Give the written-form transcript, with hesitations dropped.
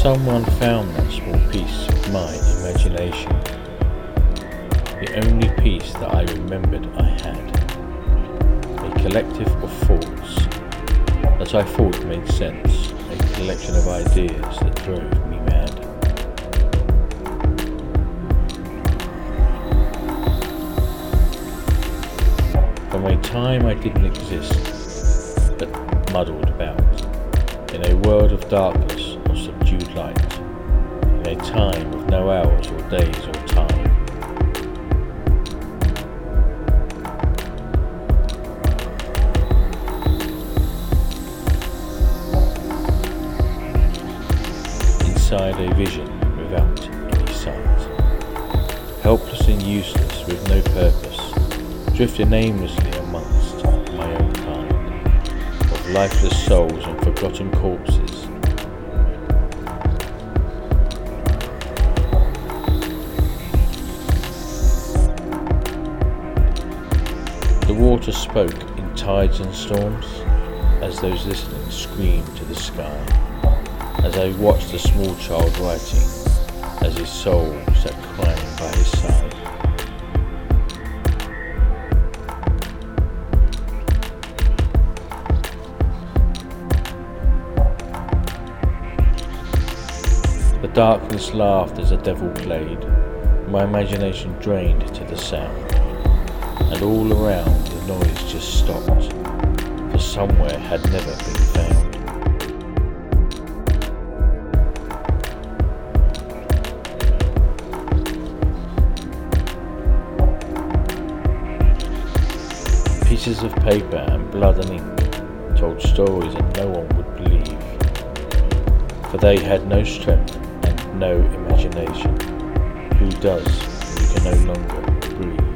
Someone found that small piece of my imagination, the only piece that I remembered I had, a collective of thoughts that I thought made sense, a collection of ideas that drove me mad. From a time I didn't exist, but muddled about, in a world of darkness or subdued light, in a time of no hours or days or time. Inside a vision without any sight, helpless and useless with no purpose, drifting aimlessly amongst my own kind, of lifeless souls and forgotten corpses. The water spoke in tides and storms, as those listening screamed to the sky, as I watched a small child writing, as his soul sat crying by his side. The darkness laughed as the devil played, my imagination drained to the sound, and all around the noise just stopped, for somewhere had never been found. Pieces of paper and blood and ink told stories that no one would believe, for they had no strength and no imagination. Who does when you can no longer breathe?